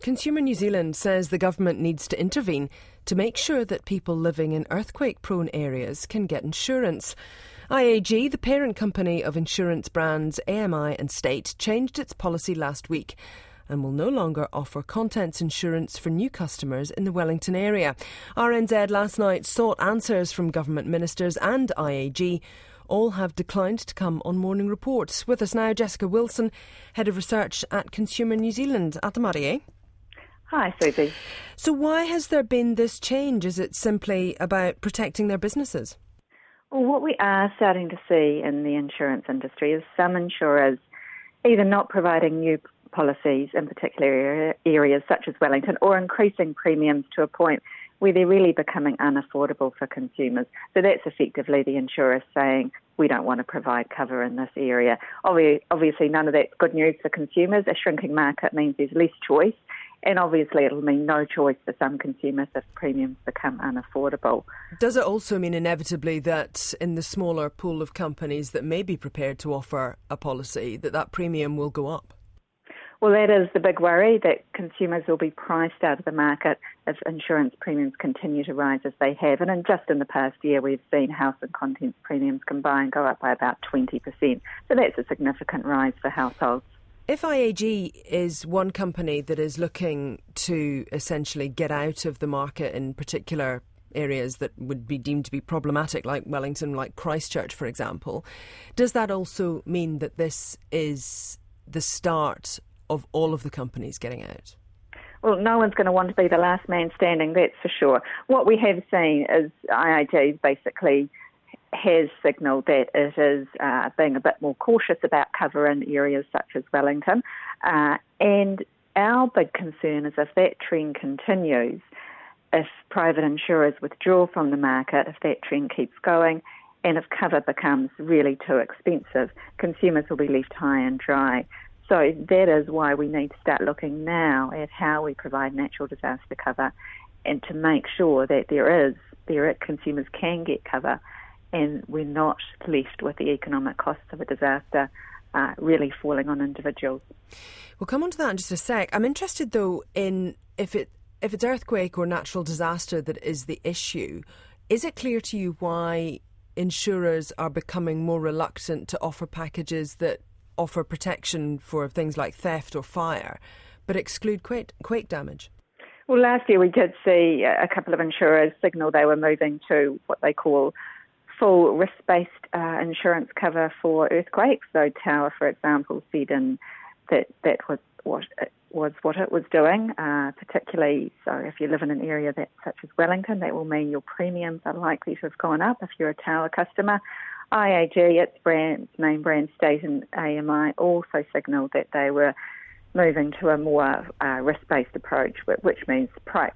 Consumer New Zealand says the government needs to intervene to make sure that people living in earthquake-prone areas can get insurance. IAG, the parent company of insurance brands AMI and State, changed its policy last week and will no longer offer contents insurance for new customers in the Wellington area. RNZ last night sought answers from government ministers and IAG. All have declined to come on Morning Reports. With us now, Jessica Wilson, Head of Research at Consumer New Zealand. Atamarie. Hi, Susie. So why has there been this change? Is it simply about protecting their businesses? Well, what we are starting to see in the insurance industry is some insurers either not providing new policies in particular areas such as Wellington, or increasing premiums to a point where they're really becoming unaffordable for consumers. So that's effectively the insurer saying, we don't want to provide cover in this area. Obviously, none of that's good news for consumers. A shrinking market means there's less choice, and obviously it'll mean no choice for some consumers if premiums become unaffordable. Does it also mean inevitably that in the smaller pool of companies that may be prepared to offer a policy, that premium will go up? Well, that is the big worry, that consumers will be priced out of the market if insurance premiums continue to rise as they have. And just in the past year, we've seen house and contents premiums combined go up by about 20%. So that's a significant rise for households. If IAG is one company that is looking to essentially get out of the market in particular areas that would be deemed to be problematic, like Wellington, like Christchurch, for example, does that also mean that this is the start of all of the companies getting out? Well, no one's going to want to be the last man standing, that's for sure. What we have seen is IAG basically has signalled that it is being a bit more cautious about cover in areas such as Wellington. And our big concern is if that trend continues, if private insurers withdraw from the market, if that trend keeps going, and if cover becomes really too expensive, consumers will be left high and dry. So that is why we need to start looking now at how we provide natural disaster cover, and to make sure that consumers can get cover, and we're not left with the economic costs of a disaster really falling on individuals. We'll come on to that in just a sec. I'm interested though in if it's earthquake or natural disaster that is the issue. Is it clear to you why insurers are becoming more reluctant to offer packages that offer protection for things like theft or fire, but exclude quake damage? Well, last year we did see a couple of insurers signal they were moving to what they call full risk-based insurance cover for earthquakes. So Tower, for example, said that was what it was doing, particularly so if you live in an area such as Wellington, that will mean your premiums are likely to have gone up if you're a Tower customer. IAG, its main brand State and AMI, also signalled that they were moving to a more risk-based approach, which means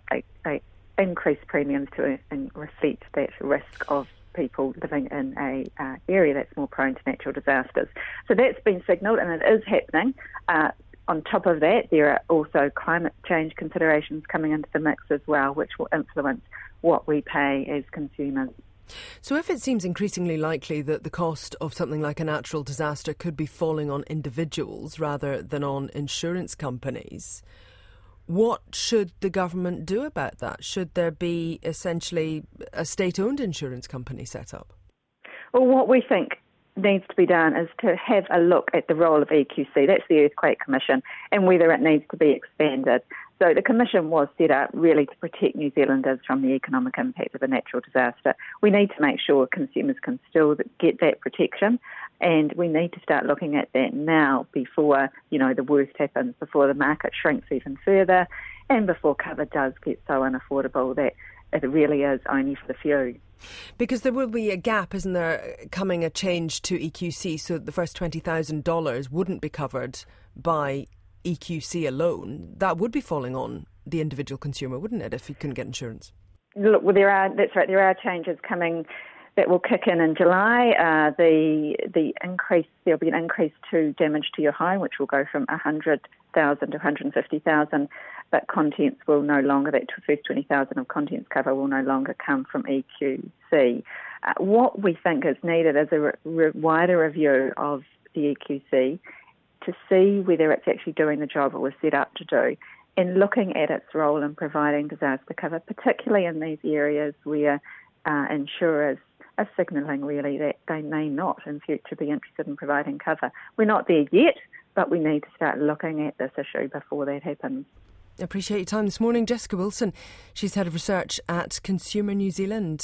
increased premiums to reflect that risk of people living in a area that's more prone to natural disasters. So that's been signalled, and it is happening. On top of that, there are also climate change considerations coming into the mix as well, which will influence what we pay as consumers. So if it seems increasingly likely that the cost of something like a natural disaster could be falling on individuals rather than on insurance companies, what should the government do about that? Should there be essentially a state-owned insurance company set up? Well, what we think needs to be done is to have a look at the role of EQC, that's the Earthquake Commission, and whether it needs to be expanded. So the Commission was set up really to protect New Zealanders from the economic impact of a natural disaster. We need to make sure consumers can still get that protection, and we need to start looking at that now before, the worst happens, before the market shrinks even further, and before cover does get so unaffordable that it really is only for the few. Because there will be a gap, isn't there, coming a change to EQC, so the first $20,000 wouldn't be covered by EQC alone. That would be falling on the individual consumer, wouldn't it, if he couldn't get insurance? Look, well, that's right, there are changes coming that will kick in July. The increase, there'll be an increase to damage to your home, which will go from 100,000 to 150,000, but contents will no longer, that first 20,000 of contents cover will no longer come from EQC. What we think is needed is a wider review of the EQC to see whether it's actually doing the job it was set up to do, in looking at its role in providing disaster cover, particularly in these areas where insurers are signalling really that they may not in future be interested in providing cover. We're not there yet, but we need to start looking at this issue before that happens. I appreciate your time this morning. Jessica Wilson, she's Head of Research at Consumer New Zealand.